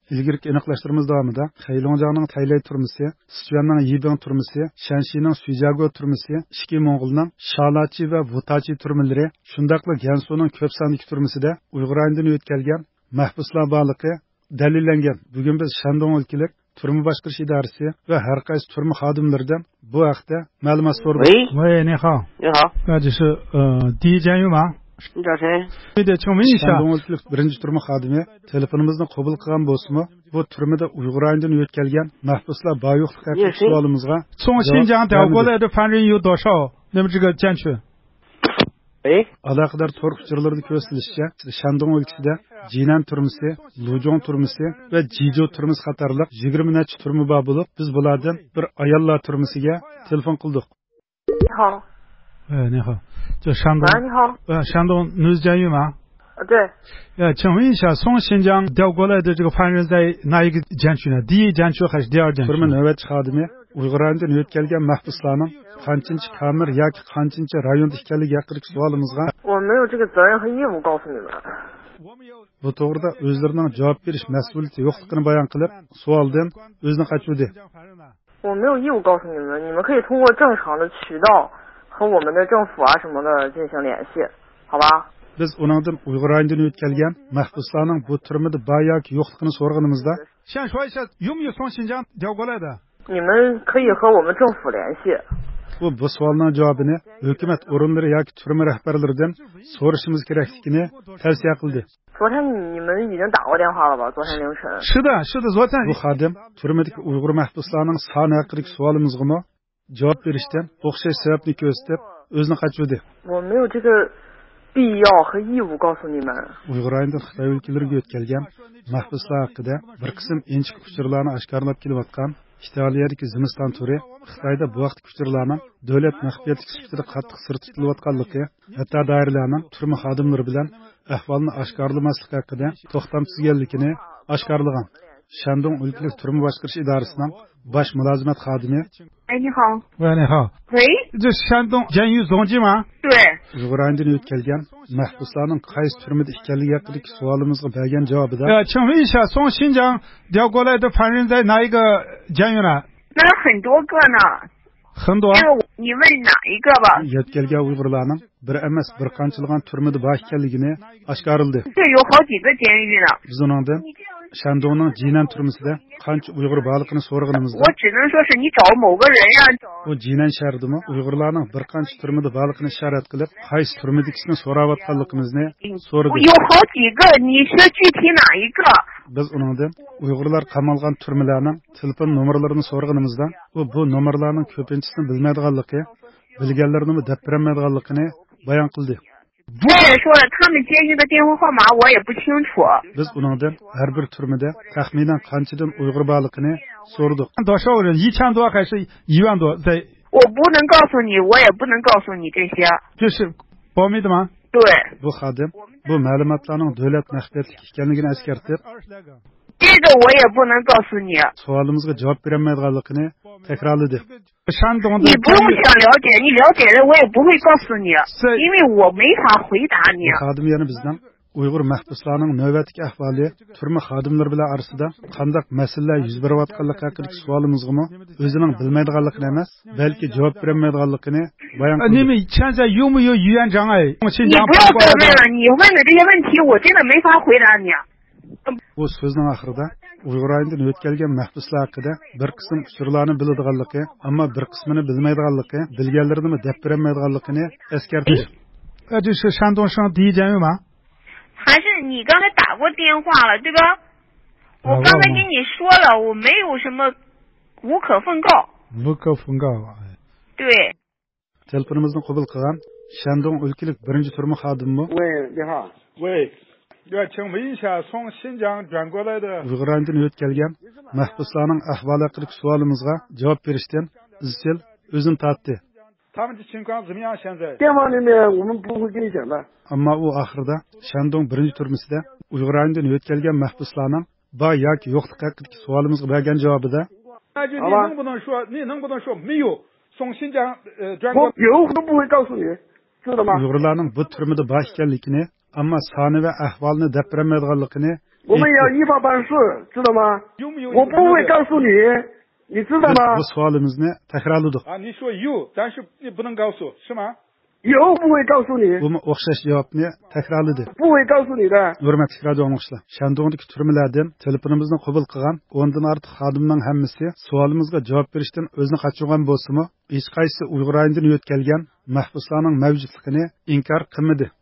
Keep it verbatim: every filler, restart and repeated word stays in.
İlgirki aniqlashtirimiz davomida Xeylongjiangning Taylay turmisi, Sichuanning Yibing turmisi, Shanshining Suijiaguo turmisi, Ishki Mo'ng'ulning Shalachi va Wutachi turmalari, shundaqla Gansuning ko'p sonli turmisida Uyg'ur aynidan o'tkazilgan mahbuslar borligi dalillangan. Bugun biz Shandong o'lkalik turma boshqarish idorasi va har qaysi turma xodimlaridan bu haqda ma'lumot so'radik. Voy, ni hao. Ni hao. 那就是呃第一监狱吗？ 你找谁？ 对的，请问一下。 Shandong o'lkalik birinchi turma xodimi telefonimizni qabul qilgan bo'lsa-mu, bu turmada Uyg'ur aynidan o'tkazilgan mahbuslar bor yo'qligi haqida savolimizga 从新疆调过来的犯人有多少？那么这个监区？ 喂。 Aloqador to'rt hujralarda ko'rsatilishicha, Shandong o'lkasida Jinan turmisi, Luzhong turmisi va Jizhou turmisi qatorliq yigirma necha turma bor bo'lib, biz bulardan bir ayollar turmisiga telefon qildik. 你好。 哎，你好，就山东。 喂，你好。 呃，山东女子监狱吗？ 啊，对。 呃，请问一下，从新疆调过来的这个犯人在哪一个监区呢？第一监区还是第二监区？ Turma navbatchi xodimi Uyg'ur aynidan o'tkazilgan mahbuslarning qanchinchi kamir yoki qanchinchi rayonda ekanligi haqidagi savolimizga 我没有这个责任和义务告诉你们。 bu to'g'rida o'zlarining javob berish mas'uliyati yo'qligini bayon qilib, savoldan o'zini qochirdi. 我没有义务告诉你们，你们可以通过正常的渠道和我们的政府啊什么的进行联系，好吧？ Biz uningdan Uyg'ur aynidan o'tkazilgan mahbuslarning bu turmada bor yoki yo'qligini so'raganimizda 先说一下有没有从新疆调过来的？ 你们可以和我们政府联系。 bu bu savolning javobini hukumat o'rinlari yoki turma rahbarlaridan so'rashimiz kerakligini tavsiya qildi. 昨天你们已经打过电话了吧？昨天凌晨。 是的，是的，昨天。 Bu xodim turmadagi Uyg'ur mahbuslarning soni haqidagi savolimizga javob berishdan o'xshash sababni ko'rsatib o'zini qochirdi. 我没有这个必要和义务告诉你们。 Uyg'ur aynidan Xitoy o'lkalariga o'tkazilgan mahbuslar haqida bir qism inchiq uchurlarni oshkorlab kelayotgan Italiyadagi Zimiston turi Xitoyda bu vaqt uchurlarning davlat maxfiyatligi sifatida qattiq sir tutilayotganligi, hatto doiralarning turma xodimlari bilan ahvolni oshkorlamaslik haqida to'xtamsizganligini oshkorlagan. Shandong o'lkalik turma boshqarish idorasining bosh mulozimat xodimi 哎，你好。 喂，你好。 喂。 这山东监狱总机吗？ 对。 Uyg'ur aynidan o'tkazilgan mahbuslarning qaysi turmada ekanligi haqidagi savolimizga bergan javobida 呃，请问一下，从新疆调过来的犯人在哪一个监狱呢？ 那很多个呢。 很多。 这个你问哪一个吧？ Yetkazilgan Uyg'urlarning bir emas bir qanchalig'an turmada bor ekanligini oshkorildi. 这有好几个监狱呢。 Biz uningdan Shandongning Jinan turmisida qancha Uyg'ur borligini so'raganimizda 我只能说是你找某个人呀。 u Jinan shahridami Uyg'urlarning bir qancha turmada borligini ishorat qilib, qaysi turmadikisini so'rayotganligimizni so'radi. 有好几个，你说具体哪一个？ Biz uningdan Uyg'urlar qamalgan turmalarning telefon nomerlarini so'raganimizda u bu nomerlarning ko'pinchisini bilmaydiganligi, bilganlarini deb bermaydiganligini bayon qildi. 我也说了，他们监狱的电话号码我也不清楚。 Biz uningdan har bir turmada taxminan qanchadan Uyg'ur borligini so'radik. 多少人？一千多还是一万多？在我不能告诉你，我也不能告诉你这些。 就是保密的吗？ 对。 Bu xodim bu ma'lumotlarning davlat maxfiyatligi ekanligini eskartib, 这个我也不能告诉你。 savolimizga javob berolmaydiganligini takrorladi. 山东的。 你不用想了解，你了解了我也不会告诉你，因为我没法回答你。 Xodim yana bizdan Uyg'ur mahbuslarning navbatdagi ahvoli, turma xodimlari bilan orasida qanday masalalar yuz berayotganligi haqidagi savolimizga o'zining bilmaydiganligini emas, balki javob berolmaydiganligini bayon qildi. 你们现在有没有语言障碍？ 你不要再问了，你问的这些问题我真的没法回答你。 Bu so'zning oxirida Uyg'ur aynidan o'tkazilgan mahbuslar haqida bir qism uchurlarni biladiganligi, ammo bir qismini bilmaydiganligi, bilganlarini deb berolmaydiganligini eskartdi. 呃，这是山东省第一监狱吗？ 还是你刚才打过电话了，对吧？我刚才跟你说了，我没有什么无可奉告。 无可奉告。 对。 Telefonimizni qabul qilgan Shandong o'lkalik birinchi turma xodimi. 喂，你好。 喂。 要请问一下，从新疆转过来的 Uyg'ur aynidan o'tkazilgan mahbuslarning ahvoli haqidagi savolimizga javob berishdan izchil o'zini tortdi. 他们的情况怎么样？现在？ 电话里面我们不会跟你讲的。 Ammo u oxirida Shandong birinchi turmisida Uyg'ur aynidan o'tkazilgan mahbuslarning bor yoki yo'qligi haqidagi savolimizga bergan javobida 那就你能不能说，你能不能说没有从新疆呃转过？ 我有我都不会告诉你，知道吗？ Uyg'urlarning bu turmada bor ekanligini, ammo soni va ahvolini deb bermaydiganligini 我们要依法办事，知道吗？我不会告诉你，你知道吗？ Bu sualimizni takrorladik. 啊，你说有，但是你不能告诉，是吗？ 有不会告诉你， Bu o'xshash javobni takrorladi. 不会告诉你的。 Hurmatli radio anglag'uchilar, Shandongdagi turmalardan telefonimizni qabul qilgan o'ndan ortiq xodimning hammasi savolimizga javob berishdan o'zini qochirgan bo'lsa-mu, hech qaysi Uyg'ur aynidan o'tkalgan mahbuslarning mavjudligini inkor qilmadi.